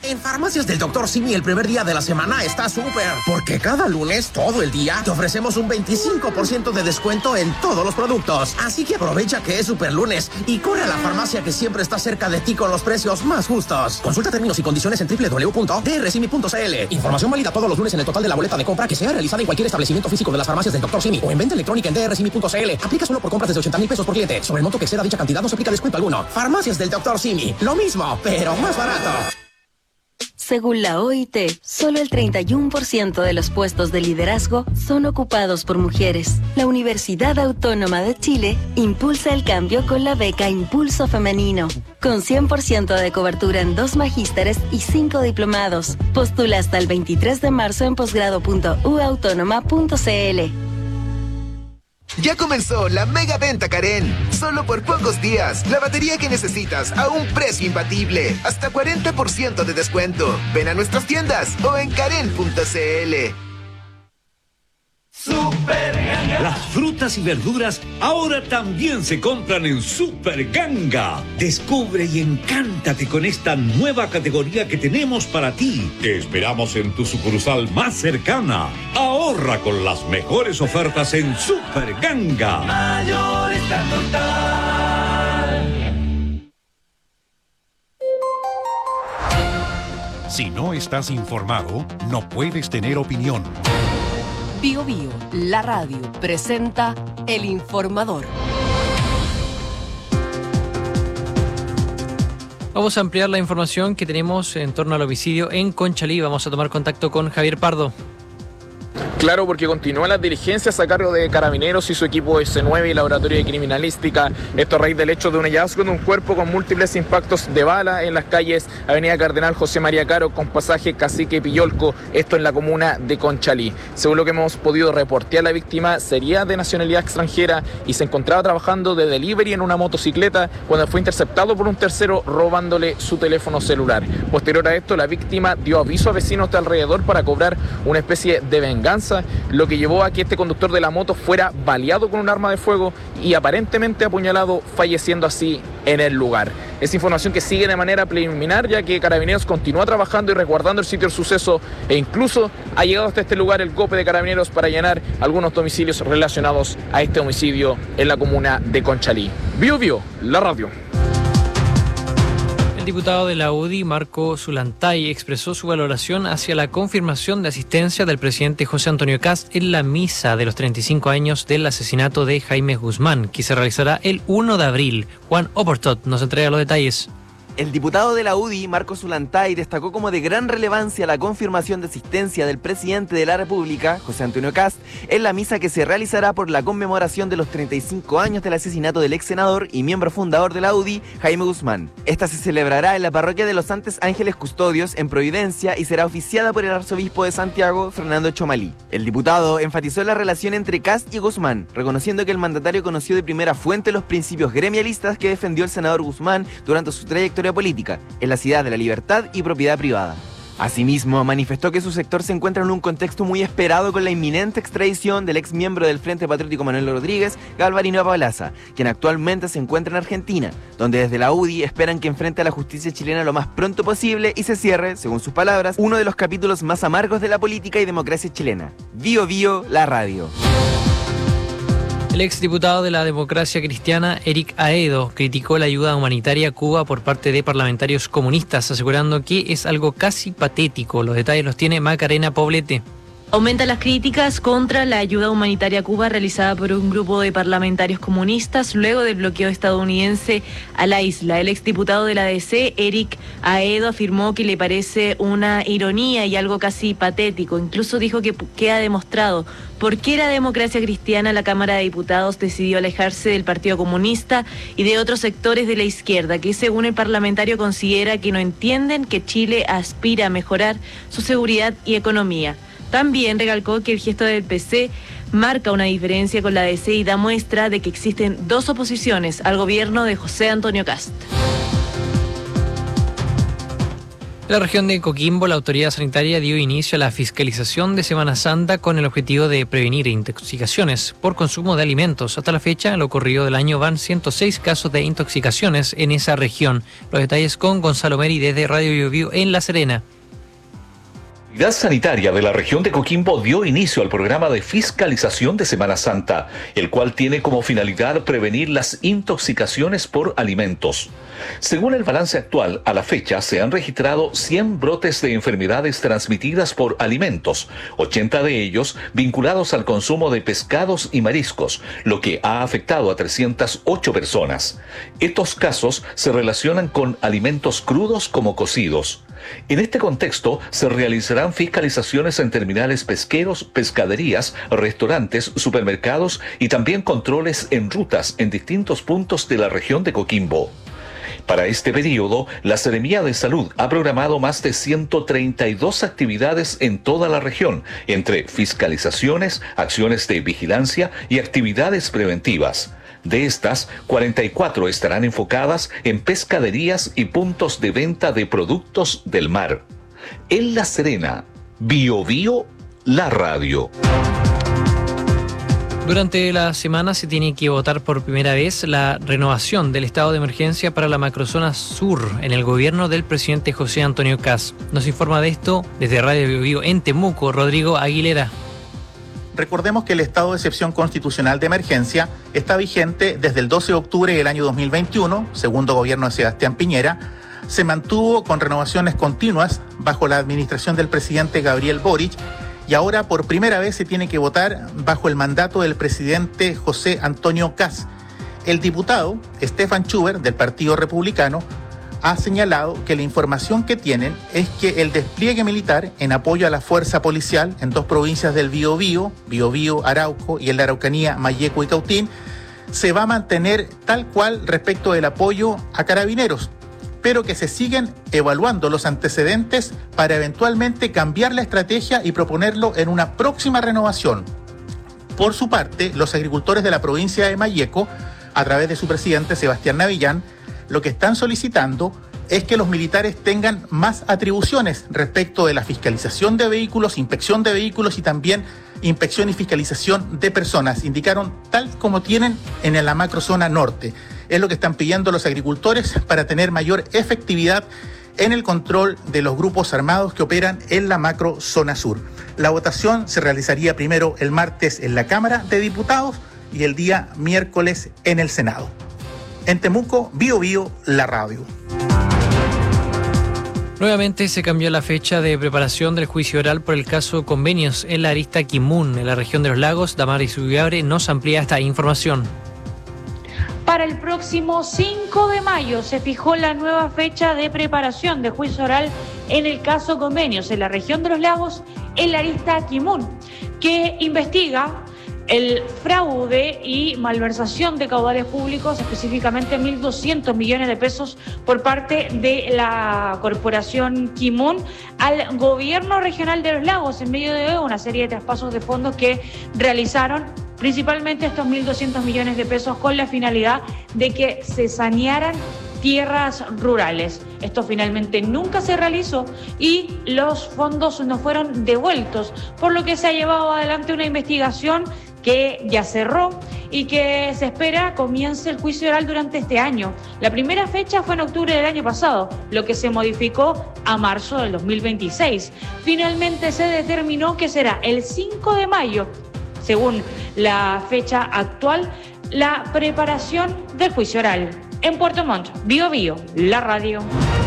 En Farmacias del Dr. Simi el primer día de la semana está súper, porque cada lunes, todo el día, te ofrecemos un 25% de descuento en todos los productos. Así que aprovecha que es super lunes y corre a la farmacia que siempre está cerca de ti con los precios más justos. Consulta términos y condiciones en www.drsimi.cl. Información válida todos los lunes en el total de la boleta de compra que sea realizada en cualquier establecimiento físico de las farmacias del Dr. Simi o en venta electrónica en drsimi.cl. Aplica solo por compras desde 80,000 pesos por cliente. Sobre el monto que exceda dicha cantidad no se aplica descuento alguno. Farmacias del Dr. Simi. Lo mismo, pero más barato. Según la OIT, solo el 31% de los puestos de liderazgo son ocupados por mujeres. La Universidad Autónoma de Chile impulsa el cambio con la beca Impulso Femenino, con 100% de cobertura en 2 magísteres y 5 diplomados. Postula hasta el 23 de marzo en posgrado.uautónoma.cl. Ya comenzó la mega venta Karen. Solo por pocos días. La batería que necesitas a un precio imbatible. Hasta 40% de descuento. Ven a nuestras tiendas o en karen.cl. Super Ganga. Las frutas y verduras ahora también se compran en Super Ganga. Descubre y encántate con esta nueva categoría que tenemos para ti. Te esperamos en tu sucursal más cercana. Ahorra con las mejores ofertas en Super Ganga. Mayorista total. Si no estás informado, no puedes tener opinión. Bio Bio, la radio, presenta El Informador. Vamos a ampliar la información que tenemos en torno al homicidio en Conchalí. Vamos a tomar contacto con Javier Pardo. Claro, porque continúan las diligencias a cargo de Carabineros y su equipo S9 y Laboratorio de Criminalística. Esto a raíz del hecho de un hallazgo de un cuerpo con múltiples impactos de bala en las calles Avenida Cardenal José María Caro con pasaje Cacique Pillolco, esto en la comuna de Conchalí. Según lo que hemos podido reportear, la víctima sería de nacionalidad extranjera y se encontraba trabajando de delivery en una motocicleta cuando fue interceptado por un tercero robándole su teléfono celular. Posterior a esto, la víctima dio aviso a vecinos de alrededor para cobrar una especie de venganza, lo que llevó a que este conductor de la moto fuera baleado con un arma de fuego y aparentemente apuñalado, falleciendo así en el lugar. Es información que sigue de manera preliminar, ya que Carabineros continúa trabajando y resguardando el sitio del suceso e incluso ha llegado hasta este lugar el GOPE de Carabineros para allanar algunos domicilios relacionados a este homicidio en la comuna de Conchalí. Bio Bio, la radio. El diputado de la UDI, Marco Zulantay, expresó su valoración hacia la confirmación de asistencia del presidente José Antonio Kast en la misa de los 35 años del asesinato de Jaime Guzmán, que se realizará el 1 de abril. Juan Oportot nos entrega los detalles. El diputado de la UDI, Marco Zulantay, destacó como de gran relevancia la confirmación de asistencia del presidente de la República, José Antonio Kast, en la misa que se realizará por la conmemoración de los 35 años del asesinato del ex senador y miembro fundador de la UDI, Jaime Guzmán. Esta se celebrará en la parroquia de los Santos Ángeles Custodios, en Providencia, y será oficiada por el arzobispo de Santiago, Fernando Chomalí. El diputado enfatizó la relación entre Kast y Guzmán, reconociendo que el mandatario conoció de primera fuente los principios gremialistas que defendió el senador Guzmán durante su trayectoria política, en la ciudad de la libertad y propiedad privada. Asimismo, manifestó que su sector se encuentra en un contexto muy esperado con la inminente extradición del ex miembro del Frente Patriótico Manuel Rodríguez, Galvarino Palaza, quien actualmente se encuentra en Argentina, donde desde la UDI esperan que enfrente a la justicia chilena lo más pronto posible y se cierre, según sus palabras, uno de los capítulos más amargos de la política y democracia chilena. Bio Bio, la radio. El exdiputado de la Democracia Cristiana, Eric Aedo, criticó la ayuda humanitaria a Cuba por parte de parlamentarios comunistas, asegurando que es algo casi patético. Los detalles los tiene Macarena Poblete. Aumentan las críticas contra la ayuda humanitaria a Cuba realizada por un grupo de parlamentarios comunistas luego del bloqueo estadounidense a la isla. El exdiputado de la DC, Eric Aedo, afirmó que le parece una ironía y algo casi patético. Incluso dijo que queda demostrado por qué la Democracia Cristiana, la Cámara de Diputados, decidió alejarse del Partido Comunista y de otros sectores de la izquierda, que según el parlamentario considera que no entienden que Chile aspira a mejorar su seguridad y economía. También recalcó que el gesto del PC marca una diferencia con la DC y da muestra de que existen dos oposiciones al gobierno de José Antonio Kast. En la región de Coquimbo, la autoridad sanitaria dio inicio a la fiscalización de Semana Santa con el objetivo de prevenir intoxicaciones por consumo de alimentos. Hasta la fecha, en lo ocurrido del año, van 106 casos de intoxicaciones en esa región. Los detalles con Gonzalo Meri desde Radio Biobío en La Serena. La Autoridad Sanitaria de la región de Coquimbo dio inicio al programa de fiscalización de Semana Santa, el cual tiene como finalidad prevenir las intoxicaciones por alimentos. Según el balance actual, a la fecha se han registrado 100 brotes de enfermedades transmitidas por alimentos, 80 de ellos vinculados al consumo de pescados y mariscos, lo que ha afectado a 308 personas. Estos casos se relacionan con alimentos crudos como cocidos. En este contexto, se realizarán fiscalizaciones en terminales pesqueros, pescaderías, restaurantes, supermercados y también controles en rutas en distintos puntos de la región de Coquimbo. Para este periodo, la Seremía de Salud ha programado más de 132 actividades en toda la región, entre fiscalizaciones, acciones de vigilancia y actividades preventivas. De estas, 44 estarán enfocadas en pescaderías y puntos de venta de productos del mar. En La Serena, Biobío, la radio. Durante la semana se tiene que votar por primera vez la renovación del estado de emergencia para la macrozona sur en el gobierno del presidente José Antonio Kast. Nos informa de esto desde Radio Biobío en Temuco, Rodrigo Aguilera. Recordemos que el estado de excepción constitucional de emergencia está vigente desde el 12 de octubre del año 2021, segundo gobierno de Sebastián Piñera. Se mantuvo con renovaciones continuas bajo la administración del presidente Gabriel Boric y ahora por primera vez se tiene que votar bajo el mandato del presidente José Antonio Kast. El diputado Stefan Schubert del Partido Republicano ha señalado que la información que tienen es que el despliegue militar en apoyo a la fuerza policial en dos provincias del Biobío, Arauco y en la Araucanía, Mayeco y Cautín, se va a mantener tal cual respecto del apoyo a carabineros, pero que se siguen evaluando los antecedentes para eventualmente cambiar la estrategia y proponerlo en una próxima renovación. Por su parte, los agricultores de la provincia de Mayeco, a través de su presidente Sebastián Navillán, lo que están solicitando es que los militares tengan más atribuciones respecto de la fiscalización de vehículos, inspección de vehículos y también inspección y fiscalización de personas. Indicaron tal como tienen en la macrozona norte. Es lo que están pidiendo los agricultores para tener mayor efectividad en el control de los grupos armados que operan en la macrozona sur. La votación se realizaría primero el martes en la Cámara de Diputados y el día miércoles en el Senado. En Temuco, Biobío, la radio. Nuevamente se cambió la fecha de preparación del juicio oral por el caso Convenios en la arista Quimun, en la región de los lagos. Damaris Ubiabre nos amplía esta información. Para el próximo 5 de mayo se fijó la nueva fecha de preparación de juicio oral en el caso Convenios en la región de los lagos, en la arista Quimun, que investiga el fraude y malversación de caudales públicos, específicamente 1.200 millones de pesos por parte de la corporación Quimun al gobierno regional de los lagos en medio de una serie de traspasos de fondos que realizaron principalmente estos 1.200 millones de pesos con la finalidad de que se sanearan tierras rurales. Esto finalmente nunca se realizó y los fondos no fueron devueltos, por lo que se ha llevado adelante una investigación que ya cerró y que se espera comience el juicio oral durante este año. La primera fecha fue en octubre del año pasado, lo que se modificó a marzo del 2026. Finalmente se determinó que será el 5 de mayo, según la fecha actual, la preparación del juicio oral. En Puerto Montt, Biobío, la radio.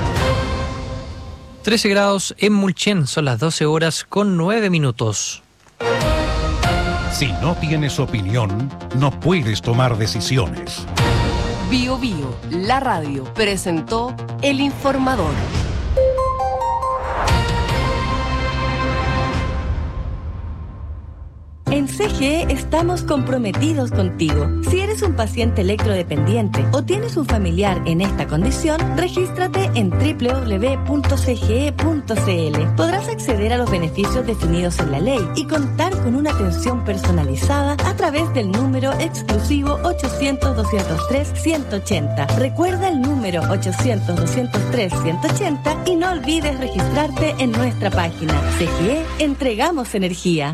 13 grados en Mulchen, son las 12 horas con 9 minutos. Si no tienes opinión, no puedes tomar decisiones. Biobío, la radio, presentó El Informador. En CGE estamos comprometidos contigo. Si eres un paciente electrodependiente o tienes un familiar en esta condición, regístrate en www.cge.cl. Podrás acceder a los beneficios definidos en la ley y contar con una atención personalizada a través del número exclusivo 800-203-180. Recuerda el número 800-203-180 y no olvides registrarte en nuestra página. CGE, entregamos energía.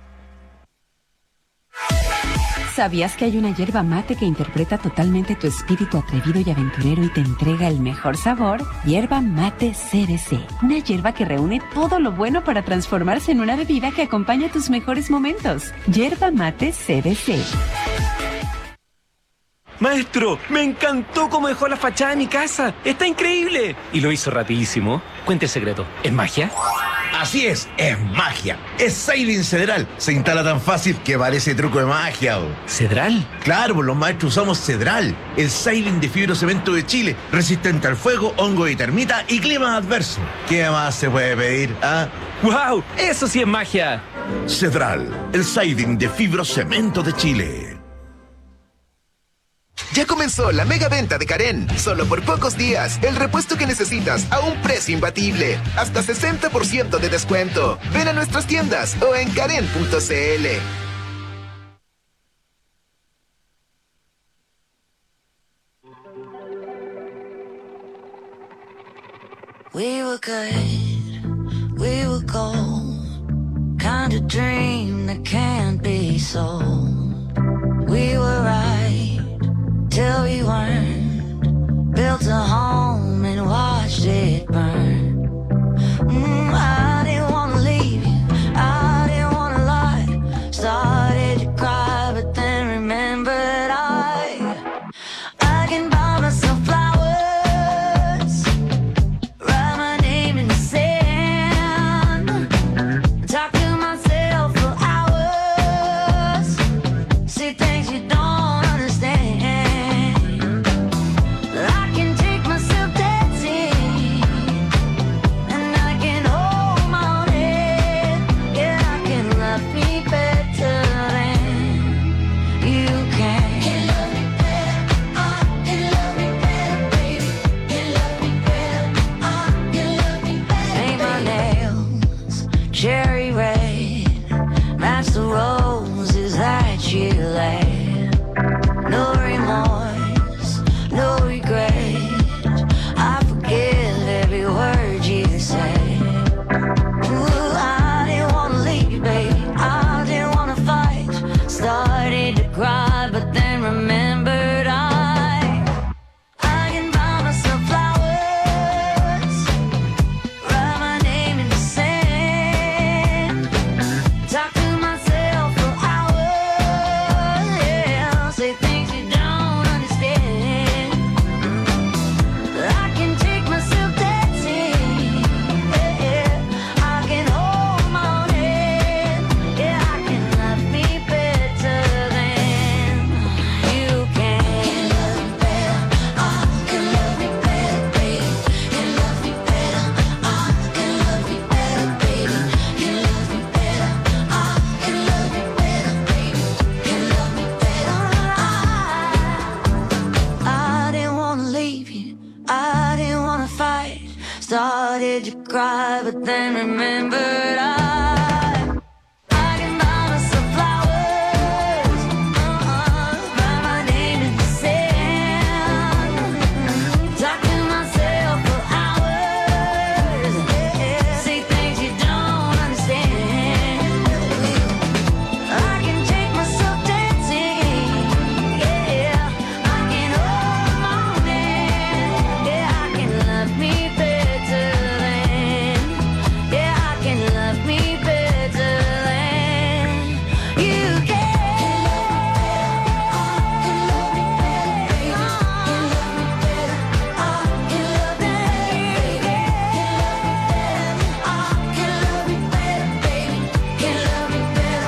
¿Sabías que hay una yerba mate que interpreta totalmente tu espíritu atrevido y aventurero y te entrega el mejor sabor? Yerba mate CBC. Una yerba que reúne todo lo bueno para transformarse en una bebida que acompaña tus mejores momentos. Yerba mate CBC. Maestro, me encantó cómo dejó la fachada de mi casa. ¡Está increíble! Y lo hizo rapidísimo. Cuente el secreto. ¿Es magia? Así es magia. Es Siding Cedral. Se instala tan fácil que parece truco de magia. ¿Cedral? Claro, pues los maestros usamos Cedral, el Siding de fibrocemento de Chile, resistente al fuego, hongo y termita y clima adverso. ¿Qué más se puede pedir? ¡Wow! ¡Eso sí es magia! Cedral, el Siding de fibrocemento de Chile. Ya comenzó la mega venta de Karen. Solo por pocos días, el repuesto que necesitas a un precio imbatible. Hasta 60% de descuento. Ven a nuestras tiendas o en karen.cl. We were good, we were gold. Kind of dream that can't be sold. We were right till we weren't. Built a home and watched it burn. I didn't wanna leave you, I didn't wanna lie. Started to cry, but then remembered I can buy myself flowers, write my name in the sand, talk to myself for hours, see things you don't understand. I can take myself dancing, and I can hold my own head. Yeah, I can love me better than you can. Can love me better, can love me better, baby. Can love me better, can love me better. Paint my nails cherry red, match the roses that you laid. No remorse, no regret. I forgive every word you say. Ooh, I didn't wanna leave you, baby. I didn't wanna fight. Started to cry, but then remembered I can buy myself flowers, write my name in the sand, talk to myself for hours, yeah, say things you don't understand. I can take myself dancing, yeah, I can hold my own head, yeah, I can love me better than you can. Can love me better, can love me better, baby. Can love me better, can love me better, baby. Can love me better, can love me better, baby. Can love me better. I didn't wanna leave you, I didn't wanna fight. Started to cry, but then remembered I can buy myself flowers, write my name in the sand, talk to myself for hours, yeah, say things you don't understand. I can take myself dancing, yeah, I can hold my own hand, yeah, I can love me better than, yeah, I can love me better than you can. Can love me better, baby. Can love me better, can love me better, baby. Can love me better.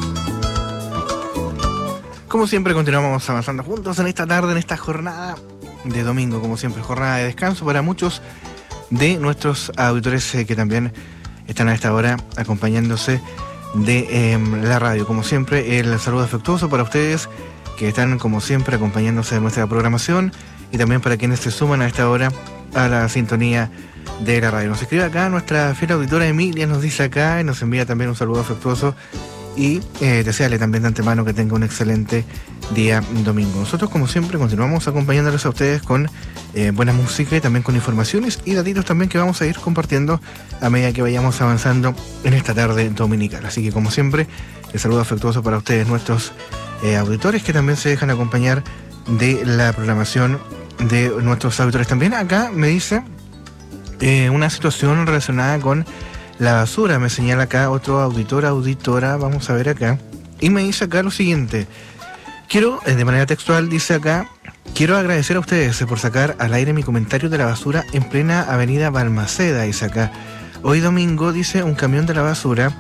Como siempre continuamos avanzando juntos en esta tarde, en esta jornada de domingo, como siempre, jornada de descanso para muchos de nuestros auditores que también están a esta hora acompañándose de la radio. Como siempre, el saludo afectuoso para ustedes que están, como siempre, acompañándose de nuestra programación y también para quienes se suman a esta hora a la sintonía de la radio. Nos escribe acá nuestra fiel auditora Emilia, nos dice acá y nos envía también un saludo afectuoso y desearle también de antemano que tenga un excelente día domingo. Nosotros, como siempre, continuamos acompañándoles a ustedes con buena música y también con informaciones y datitos también que vamos a ir compartiendo a medida que vayamos avanzando en esta tarde dominical. Así que, como siempre, el saludo afectuoso para ustedes, nuestros auditores que también se dejan acompañar de la programación de nuestros auditores. También acá me dice una situación relacionada con la basura. Me señala acá otro auditora, vamos a ver acá. Y me dice acá lo siguiente. Quiero, de manera textual, dice acá, quiero agradecer a ustedes por sacar al aire mi comentario de la basura en plena avenida Balmaceda, dice acá. Hoy domingo, dice, un camión de la basura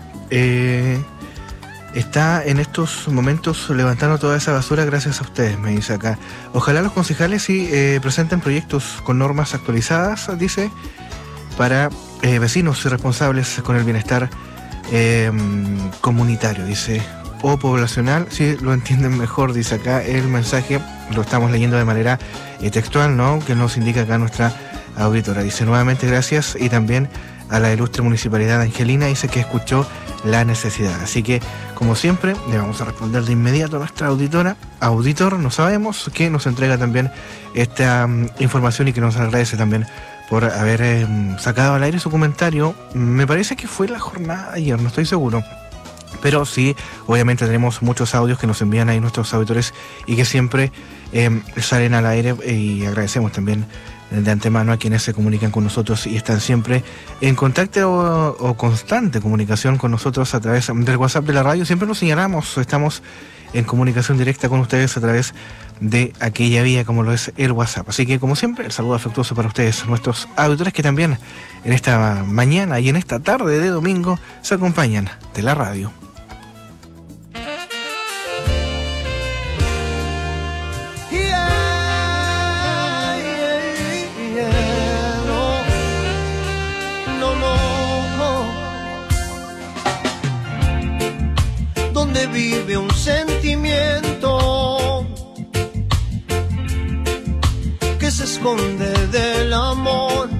está en estos momentos levantando toda esa basura gracias a ustedes, me dice acá. Ojalá los concejales sí presenten proyectos con normas actualizadas, dice, para vecinos responsables con el bienestar comunitario, dice, o poblacional, si lo entienden mejor, dice acá el mensaje, lo estamos leyendo de manera textual, ¿no?, que nos indica acá nuestra auditora. Dice nuevamente gracias y también a la ilustre municipalidad de Angelina, dice que escuchó la necesidad. Así que, como siempre, le vamos a responder de inmediato a nuestra auditor, no sabemos, que nos entrega también esta información y que nos agradece también por haber sacado al aire su comentario. Me parece que fue la jornada de ayer, no estoy seguro. Pero sí, obviamente tenemos muchos audios que nos envían ahí nuestros auditores y que siempre salen al aire, y agradecemos también de antemano a quienes se comunican con nosotros y están siempre en contacto o constante comunicación con nosotros a través del WhatsApp de la radio. Siempre nos señalamos, estamos en comunicación directa con ustedes a través de aquella vía como lo es el WhatsApp. Así que, como siempre, el saludo afectuoso para ustedes, nuestros auditores que también en esta mañana y en esta tarde de domingo se acompañan de la radio. Donde vive un sentimiento que se esconde del amor,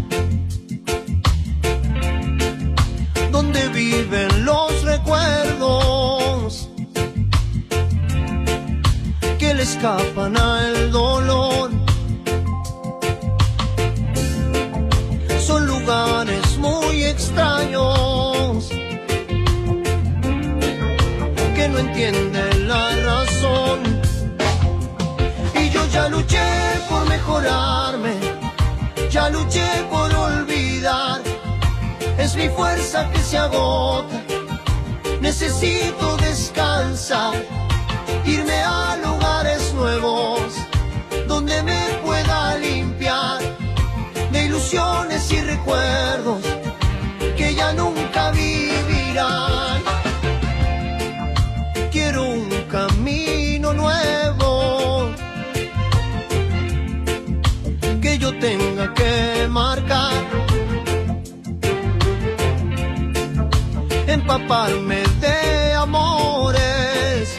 donde viven los recuerdos que le escapan al dolor. Son lugares muy extraños que no entienden la razón. Y yo ya luché por mejorarme, ya luché por olvidar. Es mi fuerza que se agota, necesito descansar, irme a lugares nuevos donde me pueda limpiar de ilusiones y recuerdos que ya nunca vivirán. Quiero un camino nuevo que yo tenga que marcar, empaparme de amores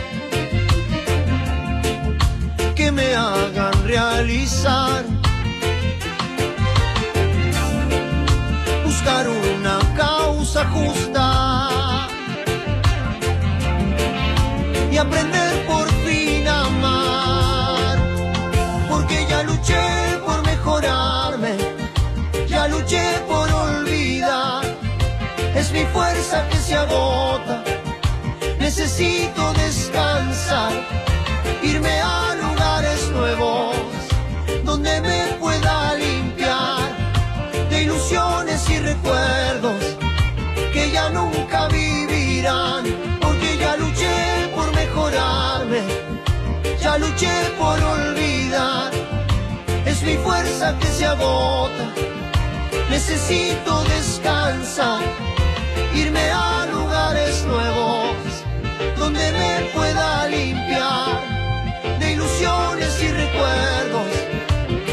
que me hagan realizar, buscar una causa justa y aprender por fin a amar, porque ya luché por mejorarme, ya luché por olvidar. Es mi fuerza que se agota, necesito descansar, irme a lugares nuevos donde me pueda limpiar de ilusiones y recuerdos que ya nunca vivirán, porque ya luché por mejorarme, ya luché por olvidar. Es mi fuerza que se agota, necesito descansar, irme a lugares nuevos donde me pueda limpiar de ilusiones y recuerdos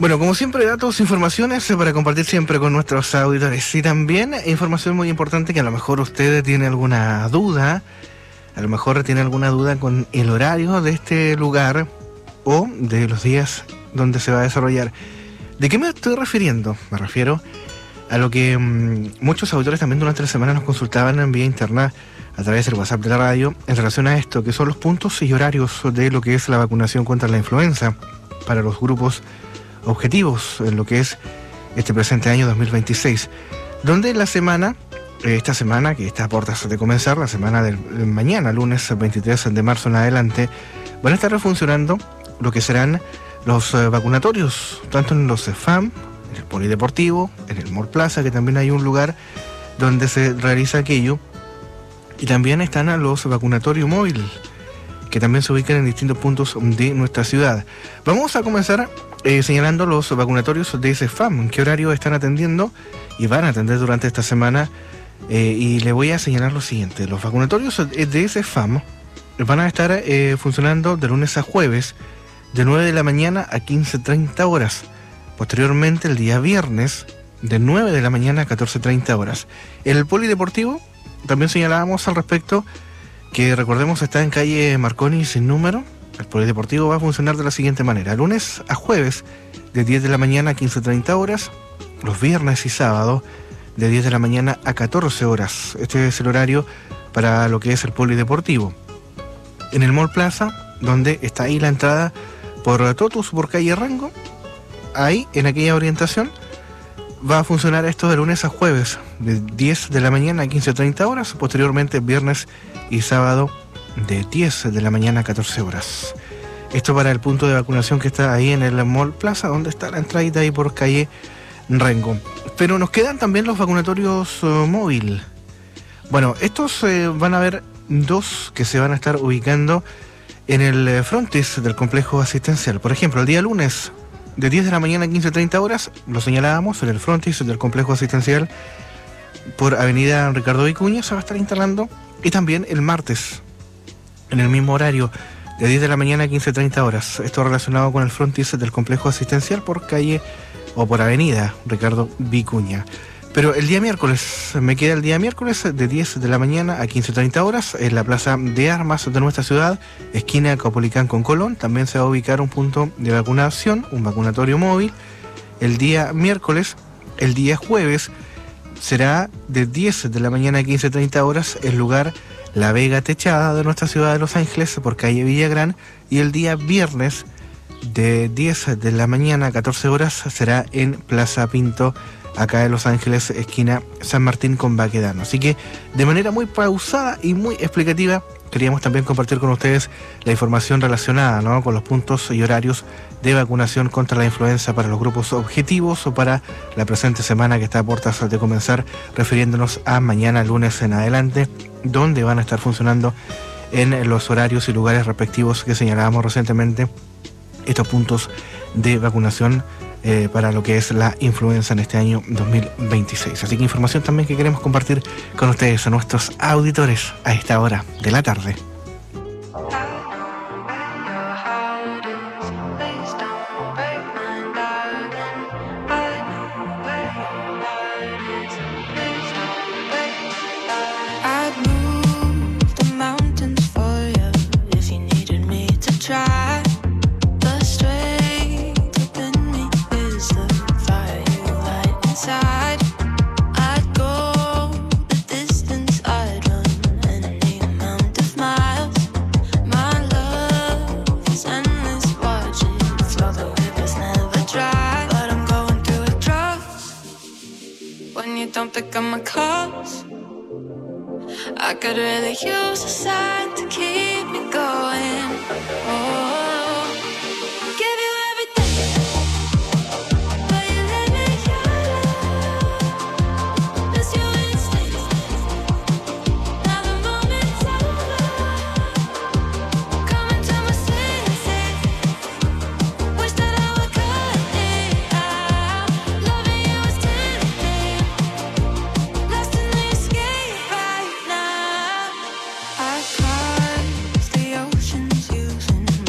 Bueno, como siempre, datos, informaciones para compartir siempre con nuestros auditores. Y también información muy importante que a lo mejor usted tiene alguna duda, con el horario de este lugar o de los días donde se va a desarrollar. ¿De qué me estoy refiriendo? Me refiero a lo que muchos auditores también durante la semana nos consultaban en vía interna a través del WhatsApp de la radio en relación a esto, que son los puntos y horarios de lo que es la vacunación contra la influenza para los grupos objetivos en lo que es este presente año 2026, donde esta semana que está a puertas de comenzar, la semana del mañana, lunes 23 de marzo en adelante, van a estar funcionando lo que serán los vacunatorios, tanto en los FAM, en el Polideportivo, en el Mall Plaza, que también hay un lugar donde se realiza aquello, y también están a los vacunatorios móviles, que también se ubican en distintos puntos de nuestra ciudad. Vamos a comenzar señalando los vacunatorios de ese FAM, en qué horario están atendiendo y van a atender durante esta semana, y le voy a señalar lo siguiente. Los vacunatorios de ese FAM van a estar funcionando de lunes a jueves, de 9 de la mañana a 15:30 horas. Posteriormente, el día viernes, de 9 de la mañana a 14:30 horas. El Polideportivo, también señalábamos al respecto, que recordemos está en calle Marconi sin número. El Polideportivo va a funcionar de la siguiente manera: lunes a jueves, de 10 de la mañana a 15:30 horas. Los viernes y sábado, de 10 de la mañana a 14 horas. Este es el horario para lo que es el Polideportivo. En el Mall Plaza, donde está ahí la entrada por Totus, por calle Rango, ahí en aquella orientación va a funcionar esto de lunes a jueves, de 10 de la mañana a 15:30 horas. Posteriormente, viernes y sábado, de 10 de la mañana a 14 horas. Esto para el punto de vacunación que está ahí en el Mall Plaza, donde está la entradita ahí por calle Rengo. Pero nos quedan también los vacunatorios móvil. Bueno, estos van a haber dos que se van a estar ubicando en el frontis del complejo asistencial. Por ejemplo, el día lunes, de 10 de la mañana a 15:30 horas, lo señalábamos, en el frontis del complejo asistencial por avenida Ricardo Vicuña se va a estar instalando. Y también el martes, en el mismo horario, de 10 de la mañana a 15:30 horas. Esto relacionado con el frontis del complejo asistencial por calle o por avenida Ricardo Vicuña. Pero el día miércoles, me queda el día miércoles de 10 de la mañana a 15:30 horas en la Plaza de Armas de nuestra ciudad, esquina Caupolicán con Colón. También se va a ubicar un punto de vacunación, un vacunatorio móvil. El día miércoles, el día jueves será de 10 de la mañana a 15:30 horas el lugar La Vega Techada de nuestra ciudad de Los Ángeles por calle Villagrán. Y el día viernes de 10 de la mañana a 14 horas será en Plaza Pinto, acá en Los Ángeles, esquina San Martín con Baquedano. Así que de manera muy pausada y muy explicativa queríamos también compartir con ustedes la información relacionada, ¿no?, con los puntos y horarios de vacunación contra la influenza para los grupos objetivos o para la presente semana que está a puertas de comenzar, refiriéndonos a mañana lunes en adelante, donde van a estar funcionando en los horarios y lugares respectivos que señalábamos recientemente estos puntos de vacunación para lo que es la influenza en este año 2026. Así que información también que queremos compartir con ustedes, a nuestros auditores, a esta hora de la tarde. Don't pick up my calls. I could really use a sign to keep me going. Oh, give you everything, but you let me go. Miss your instincts. Now the moment's over. Coming to my senses. Wish that I would cut it out. Loving you is tempting. Lost in the escape right now. I crossed the oceans using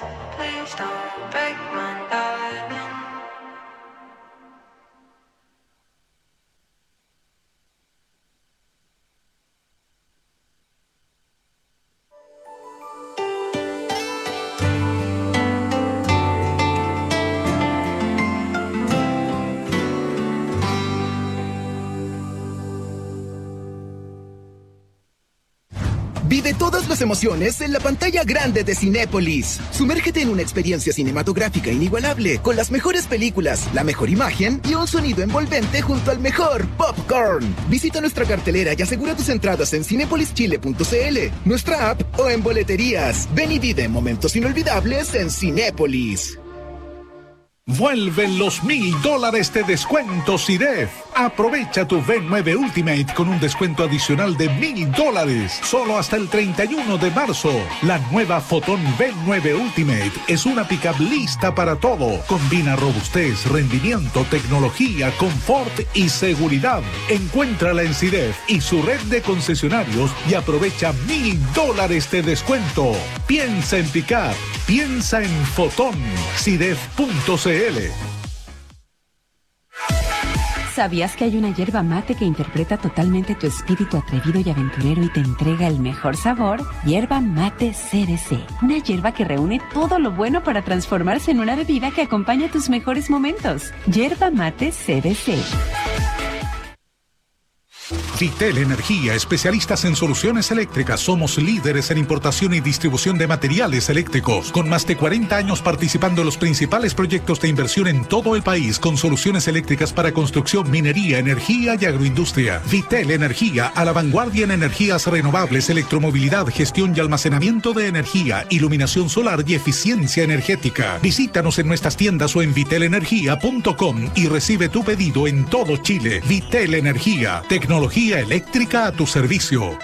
Please don't break my darling. Vive todas las emociones en la pantalla grande de Cinépolis. Sumérgete en una experiencia cinematográfica inigualable, con las mejores películas, la mejor imagen y un sonido envolvente junto al mejor popcorn. Visita nuestra cartelera y asegura tus entradas en cinepolischile.cl, nuestra app o en boleterías. Ven y vive momentos inolvidables en Cinépolis. Vuelven los $1000 de descuento CIDEF. Aprovecha tu V9 Ultimate con un descuento adicional de $1000 solo hasta el 31 de marzo. La nueva Fotón V9 Ultimate es una pickup lista para todo. Combina robustez, rendimiento, tecnología, confort y seguridad. Encuéntrala en CIDEF y su red de concesionarios y aprovecha $1000 de descuento. Piensa en pickup, piensa en Fotón. CIDEF.cl. ¿Sabías que hay una yerba mate que interpreta totalmente tu espíritu atrevido y aventurero y te entrega el mejor sabor? Yerba Mate CBC. Una yerba que reúne todo lo bueno para transformarse en una bebida que acompaña tus mejores momentos. Yerba Mate CBC. Vitel Energía, especialistas en soluciones eléctricas. Somos líderes en importación y distribución de materiales eléctricos, con más de 40 años participando en los principales proyectos de inversión en todo el país, con soluciones eléctricas para construcción, minería, energía y agroindustria. Vitel Energía, a la vanguardia en energías renovables, electromovilidad, gestión y almacenamiento de energía, iluminación solar y eficiencia energética. Visítanos en nuestras tiendas o en vitelenergia.com y recibe tu pedido en todo Chile. Vitel Energía, tecnología eléctrica a tu servicio.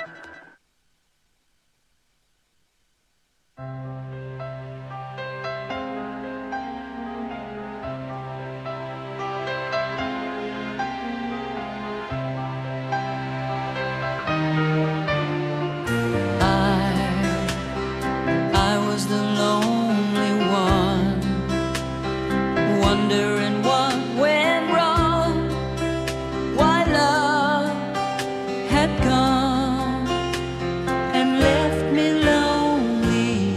I was the lonely one, wondering what went wrong, why love had come and left me lonely.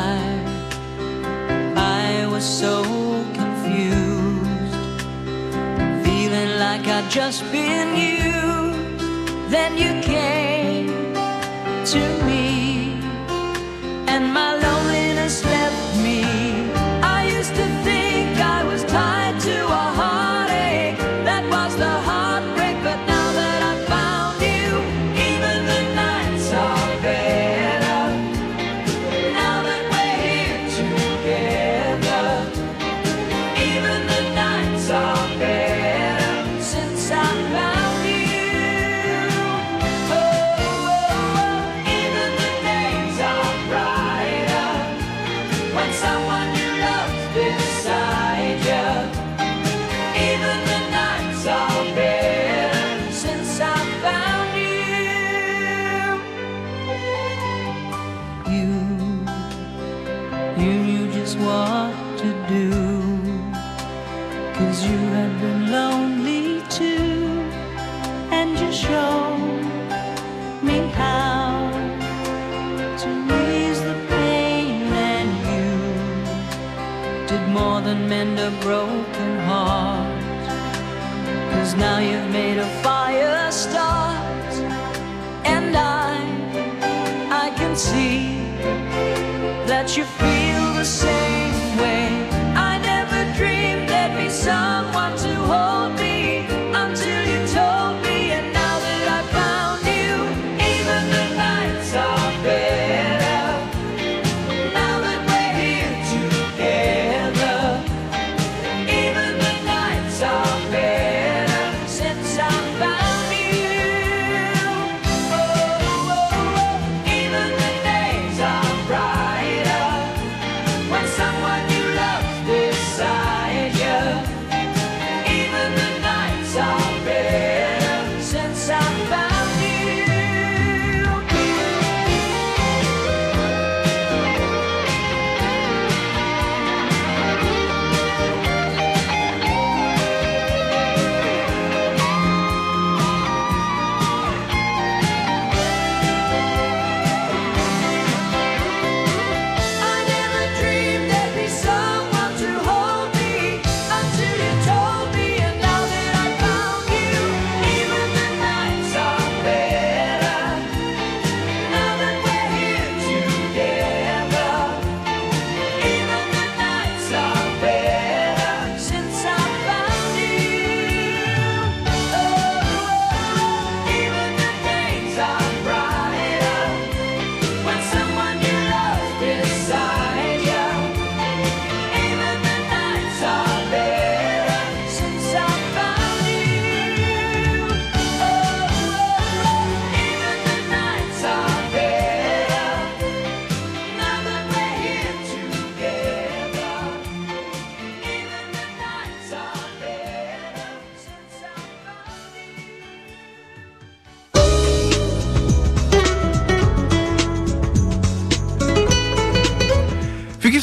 I was so confused, feeling like I'd just been used. Then you came to me, and my loneliness left me. I used to think I was tied to a heartache, that was the heartbreak. But now that I found you, even the nights are better. Now that we're here together, even the nights are better since I found you. Oh, even the days are brighter when someone you love's beside you. Even the nights are better since I found you. You knew just what to do, 'cause you had been lonely too, and you showed me how to ease the pain, and you did more than mend a broken heart, 'cause now you've made a fire start, and I can see that you feel the same way. I never dreamed there'd be someone to hold me until you told me, and now that I found you, even the nights are better. Now that we're here together, even the nights are better since I found you. Even the days are brighter when someone you love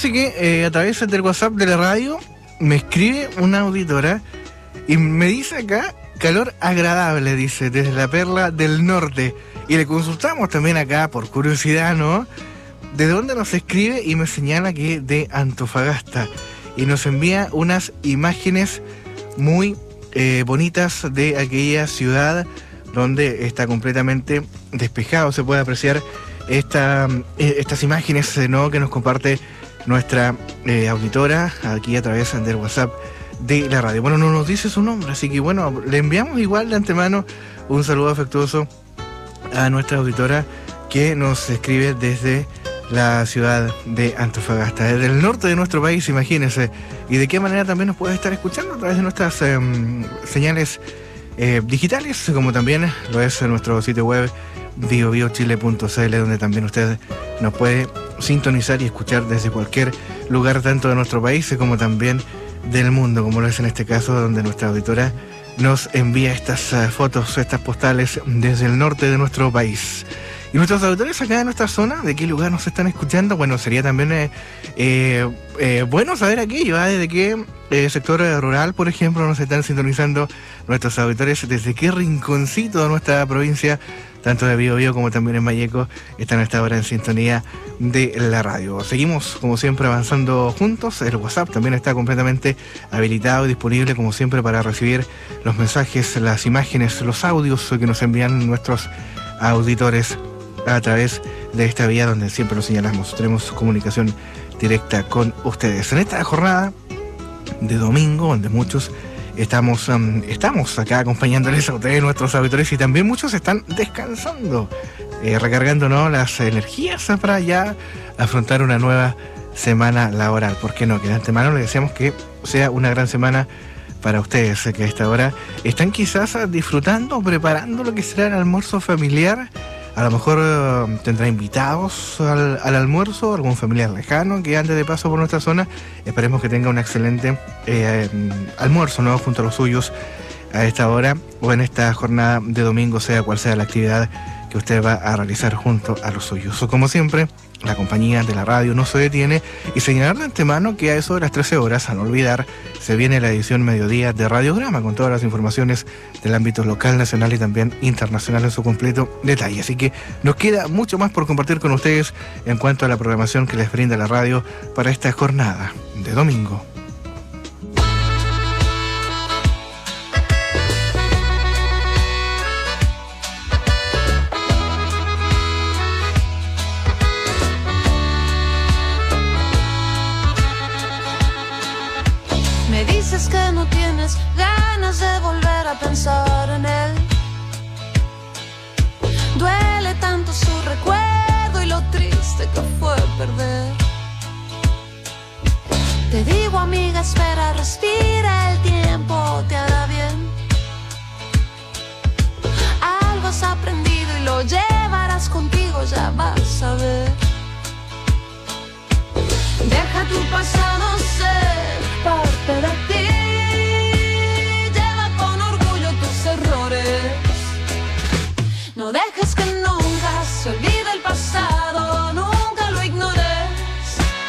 Fíjese que a través del WhatsApp de la radio me escribe una auditora y me dice acá, calor agradable, dice, desde la Perla del Norte. Y le consultamos también acá, por curiosidad, ¿no?, de dónde nos escribe, y me señala que de Antofagasta. Y nos envía unas imágenes muy bonitas de aquella ciudad donde está completamente despejado. Se puede apreciar estas imágenes, ¿no?, que nos comparte nuestra auditora aquí a través del WhatsApp de la radio. Bueno, no nos dice su nombre, así que bueno, le enviamos igual de antemano un saludo afectuoso a nuestra auditora que nos escribe desde la ciudad de Antofagasta, desde el norte de nuestro país, imagínense. Y de qué manera también nos puede estar escuchando a través de nuestras señales digitales, como también lo es nuestro sitio web biobiochile.cl, donde también usted nos puede sintonizar y escuchar desde cualquier lugar, tanto de nuestro país como también del mundo, como lo es en este caso, donde nuestra auditora nos envía estas fotos, estas postales desde el norte de nuestro país. Y nuestros auditores acá en nuestra zona, ¿de qué lugar nos están escuchando? Bueno, sería también bueno saber aquello, desde qué sector rural, por ejemplo, nos están sintonizando nuestros auditores, desde qué rinconcito de nuestra provincia, tanto de Biobío como también en Valleco, están a esta hora en sintonía de la radio. Seguimos, como siempre, avanzando juntos. El WhatsApp también está completamente habilitado y disponible, como siempre, para recibir los mensajes, las imágenes, los audios que nos envían nuestros auditores a través de esta vía donde siempre lo señalamos. Tenemos comunicación directa con ustedes. En esta jornada de domingo, donde muchos estamos acá acompañándoles a ustedes, nuestros auditores, y también muchos están descansando, recargando, ¿no?, las energías para ya afrontar una nueva semana laboral. ¿Por qué no? Que de antemano les deseamos que sea una gran semana para ustedes, que a esta hora están quizás disfrutando o preparando lo que será el almuerzo familiar. A lo mejor tendrá invitados al almuerzo, algún familiar lejano que ande de paso por nuestra zona. Esperemos que tenga un excelente almuerzo, ¿no?, junto a los suyos a esta hora o en esta jornada de domingo, sea cual sea la actividad que usted va a realizar junto a los suyos. O como siempre, la compañía de la radio no se detiene, y señalar de antemano que a eso de las 13 horas, a no olvidar, se viene la edición mediodía de Radiograma con todas las informaciones del ámbito local, nacional y también internacional en su completo detalle. Así que nos queda mucho más por compartir con ustedes en cuanto a la programación que les brinda la radio para esta jornada de domingo. Dices que no tienes ganas de volver a pensar en él. Duele tanto su recuerdo y lo triste que fue perder. Te digo, amiga, espera, respira, el tiempo te hará bien. Algo has aprendido y lo llevarás contigo, ya vas a ver. Deja tu pasado ser parte de ti. Lleva con orgullo tus errores. No dejes que nunca se olvide el pasado, nunca lo ignores.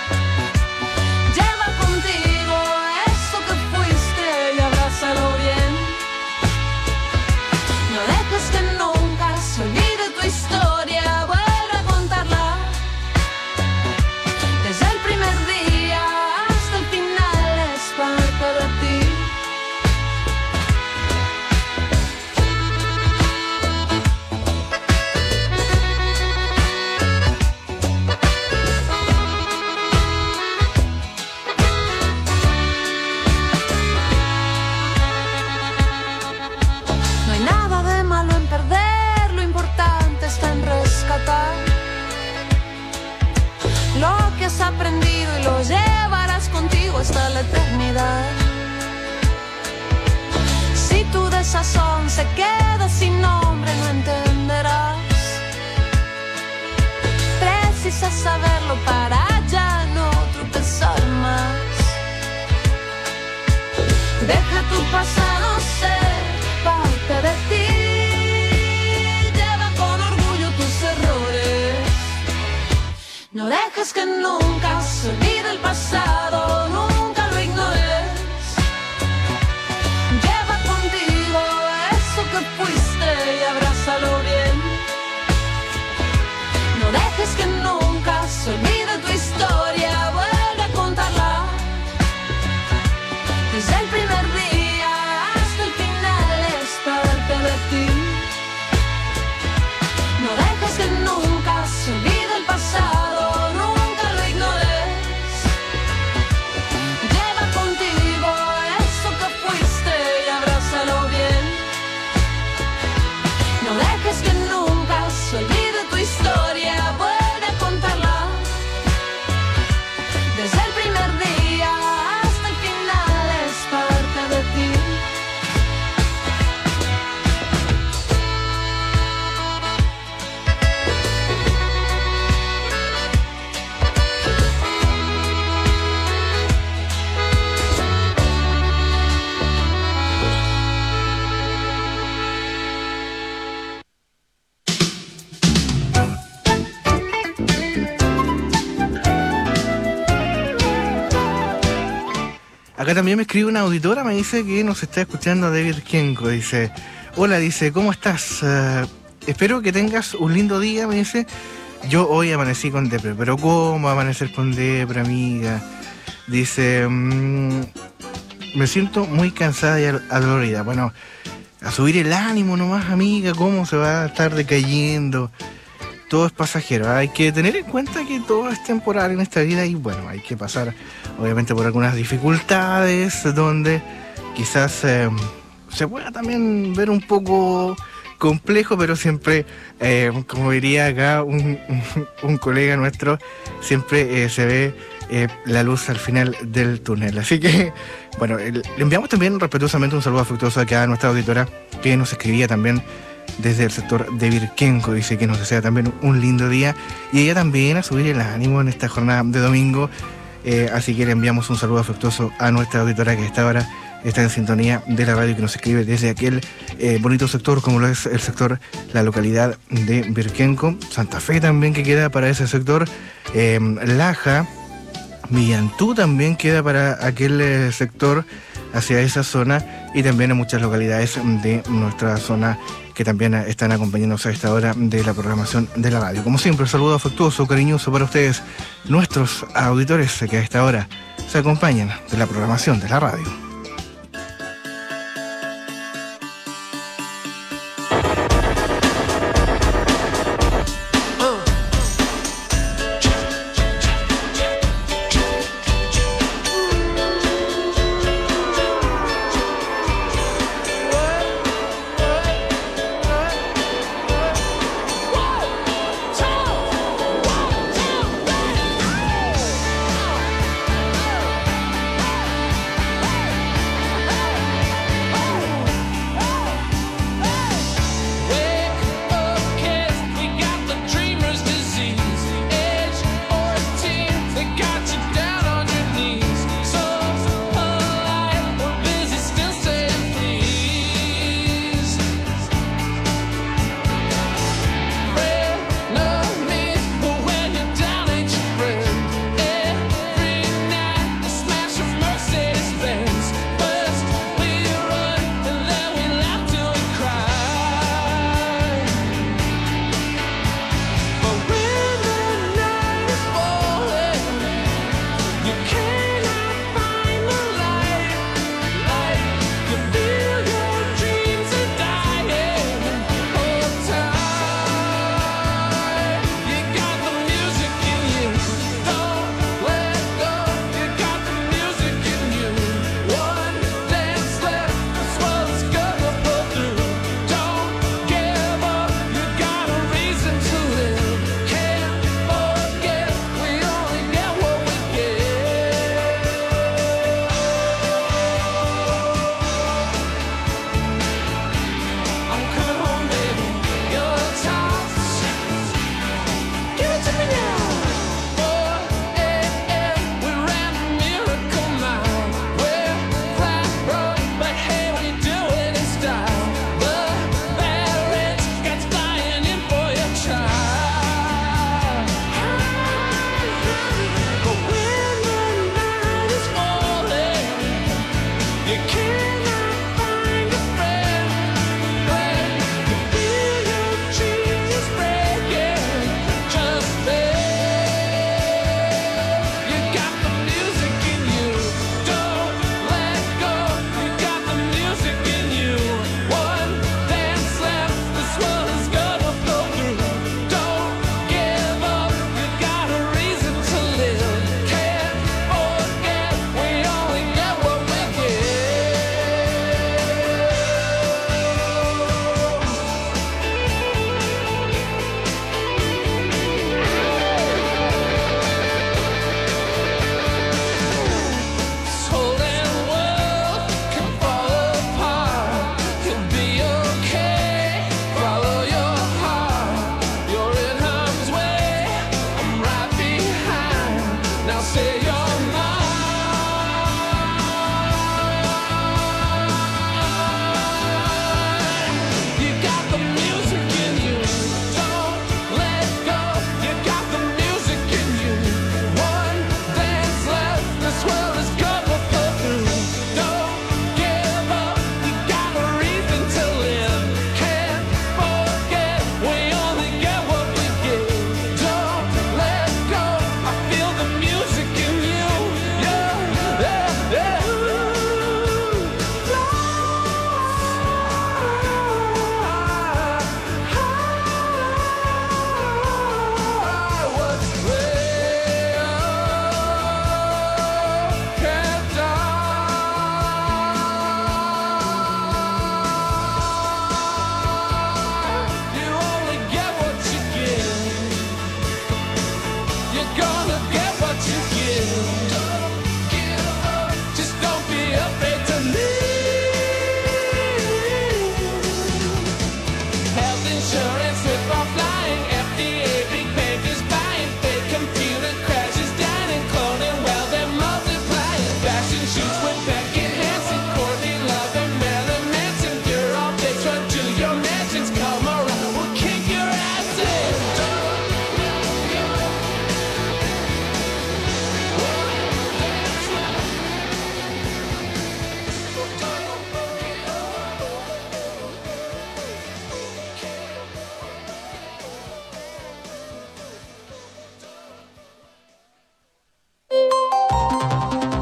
Lleva contigo eso que fuiste y abrázalo bien. No dejes que nunca se olvide tu historia, vuelve a contarla. Desde el primer día hasta el final es parte de ti. No hay nada de malo en perder, lo importante está en rescatar lo que has aprendido y lo llevarás contigo hasta la eternidad. Si tu desazón se queda sin nombre, no entenderás. Precisas saberlo para ya no tropezar más. Deja tu pasado ser parte de ti. Lleva con orgullo tus errores. No dejes que nunca se olvide el pasado. Acá también me escribe una auditora, me dice que nos está escuchando David Kenko. Dice, hola, dice, ¿cómo estás? Espero que tengas un lindo día, me dice. Yo hoy amanecí con depre, pero ¿cómo amanecer con depre, amiga? Dice, me siento muy cansada y adolorida. Bueno, a subir el ánimo nomás, amiga, ¿cómo se va a estar decayendo? Todo es pasajero. Hay que tener en cuenta que todo es temporal en esta vida y bueno, hay que pasar obviamente por algunas dificultades donde quizás se pueda también ver un poco complejo, pero siempre, como diría acá un colega nuestro, siempre se ve la luz al final del túnel. Así que, bueno, le enviamos también respetuosamente un saludo afectuoso acá a nuestra auditora que nos escribía también desde el sector de Virquenco. Dice que nos desea también un lindo día y ella también a subir el ánimo en esta jornada de domingo. Así que le enviamos un saludo afectuoso a nuestra auditora que está ahora está en sintonía de la radio, que nos escribe desde aquel bonito sector como lo es el sector, la localidad de Virquenco. Santa Fe también que queda para ese sector, Laja, Millantú también queda para aquel sector hacia esa zona y también en muchas localidades de nuestra zona que también están acompañándonos a esta hora de la programación de la radio. Como siempre, un saludo afectuoso, cariñoso para ustedes, nuestros auditores que a esta hora se acompañan de la programación de la radio.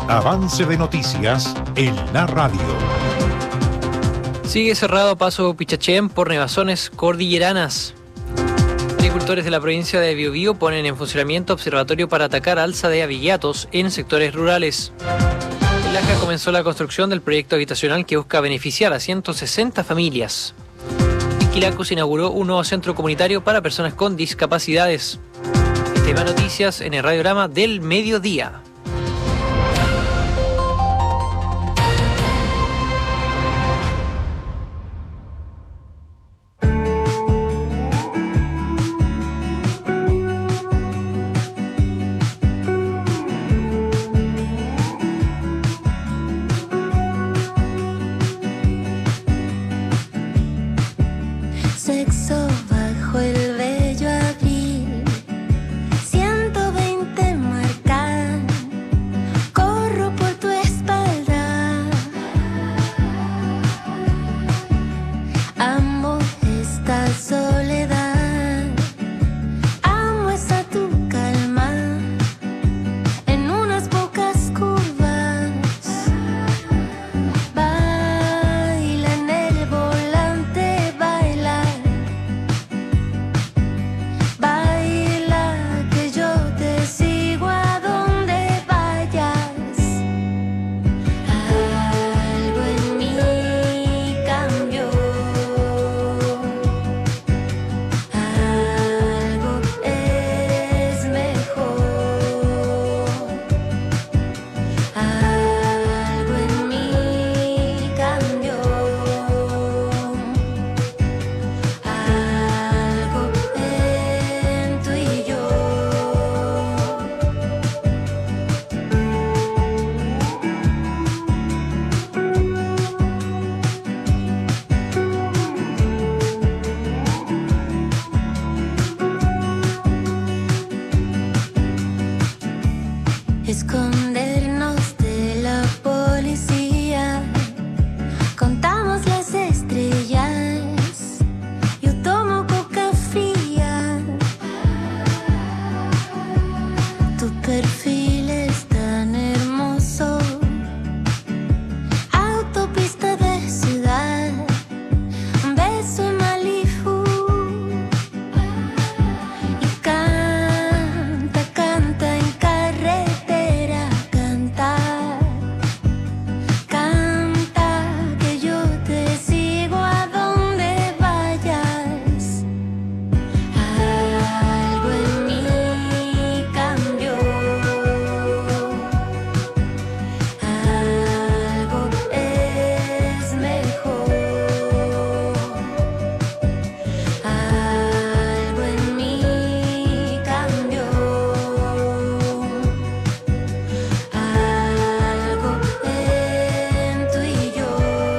Avance de noticias en la radio. Sigue cerrado paso Pichachén por nevazones cordilleranas. Agricultores de la provincia de Biobío ponen en funcionamiento observatorio para atacar alza de abigeatos en sectores rurales. En Laja comenzó la construcción del proyecto habitacional que busca beneficiar a 160 familias. En Quilaco se inauguró un nuevo centro comunitario para personas con discapacidades. Este y más noticias en el radiograma del mediodía. Sexo bajo el bello abril, 120 marcan, corro por tu espalda. Amo esta soledad, amo esa tu calma, en unas pocas curvas. Baila en el volante, baila. Baila que yo te sigo a donde vayas. Algo en mí cambió. Algo es mejor. Algo en mí cambió. Algo en tú y yo. Escondernos de la policía, contamos las estrellas. Yo tomo coca fría. Tu perfil es tan hermoso. Autopista de ciudad, un beso en Malibu. Y canta, canta en carretera, canta. Canta que yo te sigo a donde vayas. Algo en mí cambió. Algo es mejor. Algo en mí cambió. Algo en tú y yo.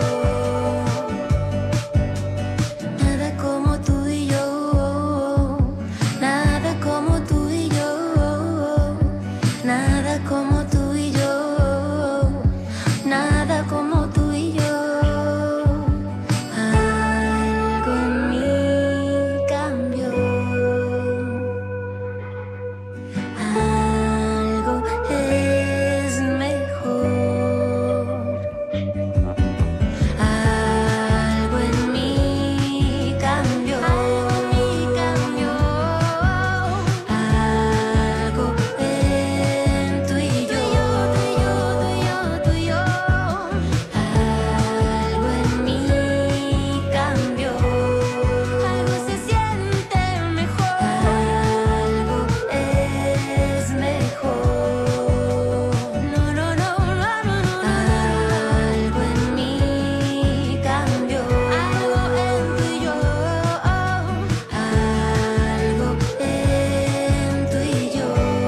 Nada como tú y yo. Nada como tú y yo. Nada como tú y yo. Nada como tú y yo. Algo en mí cambió. Algo es mejor. Algo en mí cambió. Algo en tú y yo. Tú y yo. Algo en mí cambió. Algo se siente mejor. Algo es mejor. No. Algo en mí cambió. Algo en tú y yo. Algo en tú y yo.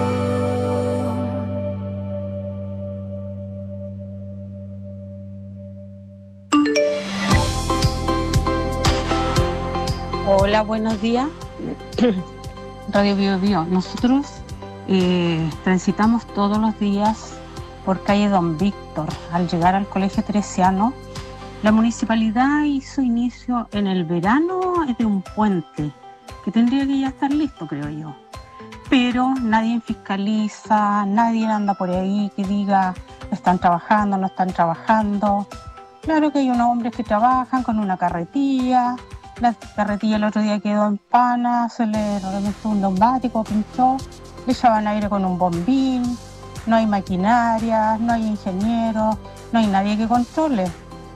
Hola, buenos días. Radio Bio Bio. Nosotros transitamos todos los días por calle Don Víctor. Al llegar al Colegio Teresiano, la municipalidad hizo inicio en el verano de un puente que tendría que ya estar listo, creo yo. Pero nadie fiscaliza, nadie anda por ahí que diga están trabajando, no están trabajando. Claro que hay unos hombres que trabajan con una carretilla. La carretilla el otro día quedó en pana, se le reventó un neumático, pinchó, le echaban aire con un bombín. No hay maquinaria, no hay ingenieros, no hay nadie que controle.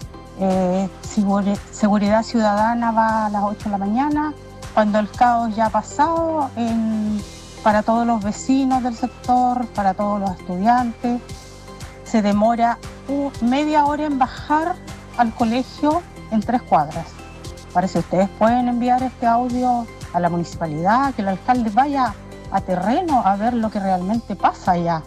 Seguridad Ciudadana va a las 8 de la mañana, cuando el caos ya ha pasado para todos los vecinos del sector, para todos los estudiantes. Se demora media hora en bajar al colegio en 3 cuadras. Parece que ustedes pueden enviar este audio a la municipalidad, que el alcalde vaya a terreno a ver lo que realmente pasa allá.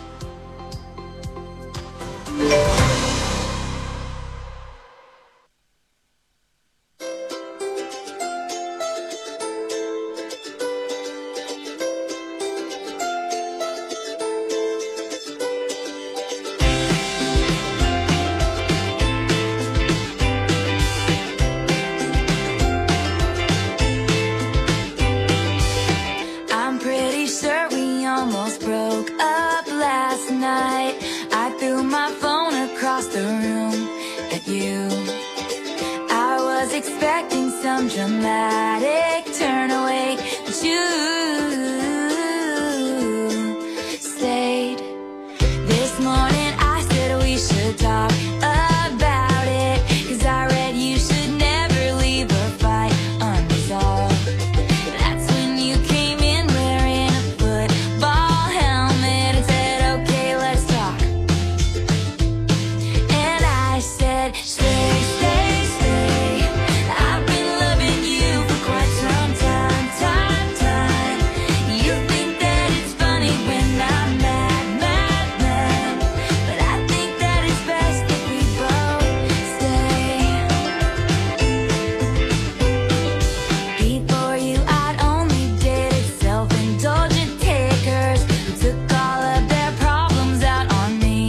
I'm pretty sure we almost broke up last night. I threw my phone across the room at you. I was expecting some dramatic turn away, but you stayed. This morning I said we should talk about it, 'cause I read you should never leave a fight unresolved. That's when you came in wearing a football helmet and said, okay, let's talk. And I said, stay, stay, stay. I've been loving you for quite some time, time. You think that it's funny when I'm mad, mad, mad. But I think that it's best if we both stay. Before you, I'd only dated self-indulgent takers who took all of their problems out on me.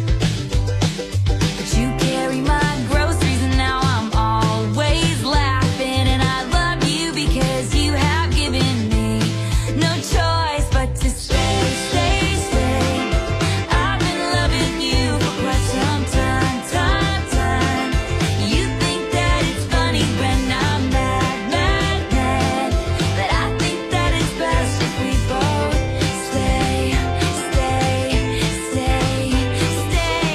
But you carry my groceries and now I'm always laughing. And I love you because you have given me no choice but to stay, stay, stay. I've been loving you for quite some time, time. You think that it's funny when I'm mad, mad, mad. But I think that it's best if we both stay, stay, stay, stay.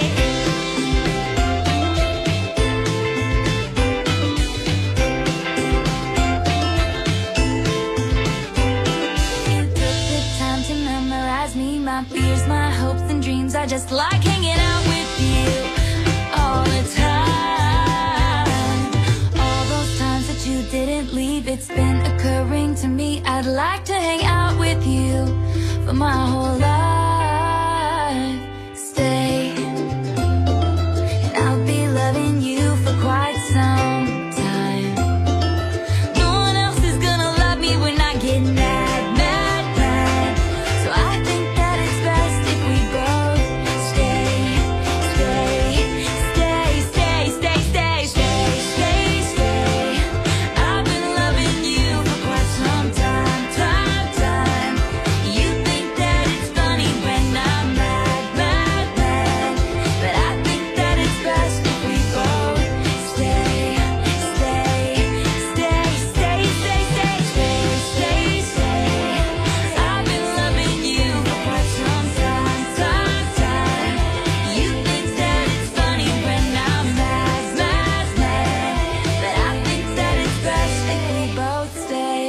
You took the time to memorize me, my fears, my hopes and dreams. I just like hanging out with you all the time. All those times that you didn't leave, it's been occurring to me. I'd like to hang out with you for my whole life. Stay, and I'll be loving you for quite some time. No one else is gonna love me when I get mad, mad, mad. So I think that it's best if we both stay, stay, stay, stay, stay, stay, stay, stay, stay. I've been loving you for quite some time, time. You think that it's funny when I'm mad, mad, mad. But I think that it's best if we both stay, stay, stay, stay, stay, stay, stay, stay, stay. I've been loving you for quite some time, time. You think that it's funny when I'm mad, mad, mad. But I think that it's best if we both stay.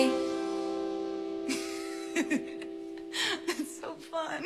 It's so fun.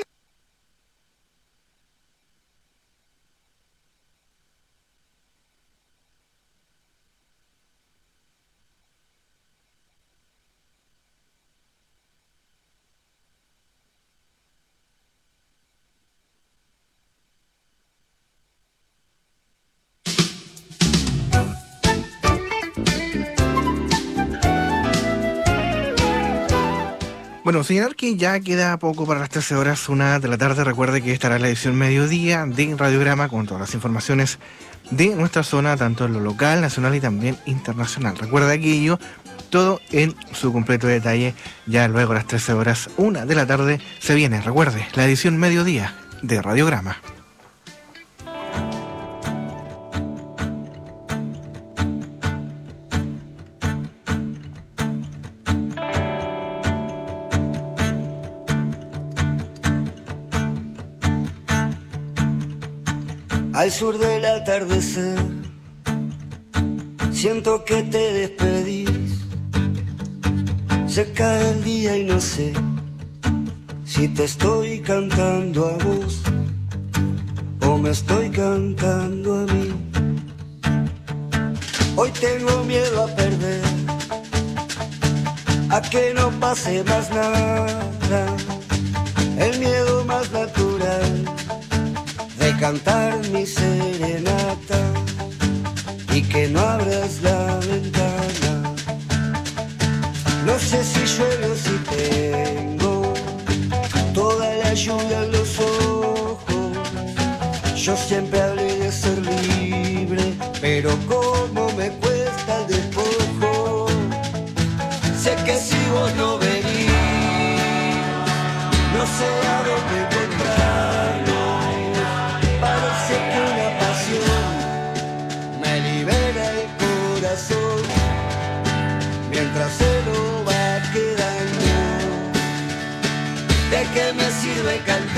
Bueno, señalar que ya queda poco para las 13 horas, 1 de la tarde. Recuerde que estará la edición mediodía de Radiograma con todas las informaciones de nuestra zona, tanto en lo local, nacional y también internacional. Recuerda aquello, todo en su completo detalle, ya luego a las 13 horas, 1 de la tarde, se viene, recuerde, la edición mediodía de Radiograma. Al sur del atardecer, siento que te despedís. Se cae el día y no sé si te estoy cantando a vos o me estoy cantando a mí. Hoy tengo miedo a perder, a que no pase más nada. El miedo más natural de cantar mi serenata y que no abras la ventana. No sé si llueve o si tengo toda la lluvia en los ojos. Yo siempre hablé de ser libre, pero cómo me cuesta el despojo. Sé que si vos no venís, no sé a dónde encontrarnos. Parece que una pasión me libera el corazón, mientras se lo va quedando. ¿De qué me sirve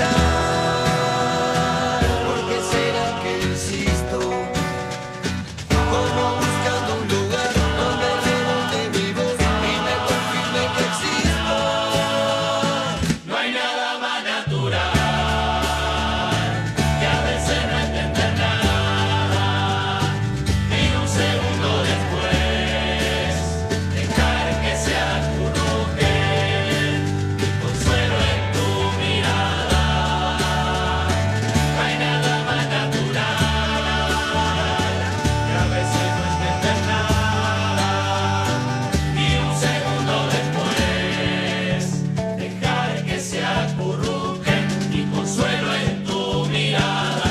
cantar? ¿Por qué será que insisto? Como buscando un lugar donde rebote mi voz y me confirme que existo. No hay nada más natural que a veces no entender nada, ni un segundo después dejar que se acurruquen mi consuelo en tu mirada. No hay nada más natural que a veces no entender nada, ni un segundo después dejar que se acurruquen mi consuelo en tu mirada.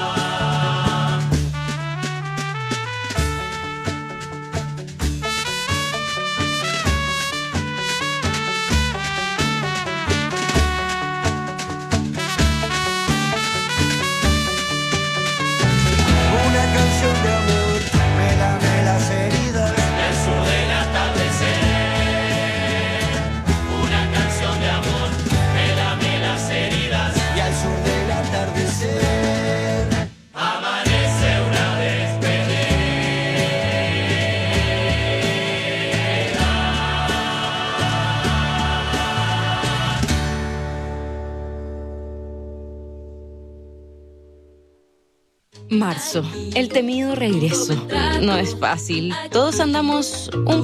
Una canción de amor me lame las heridas del sur del atardecer. Una canción de amor me lame las heridas y al sur del atardecer amanece una Marzo, el temido regreso. No es fácil. Todos andamos un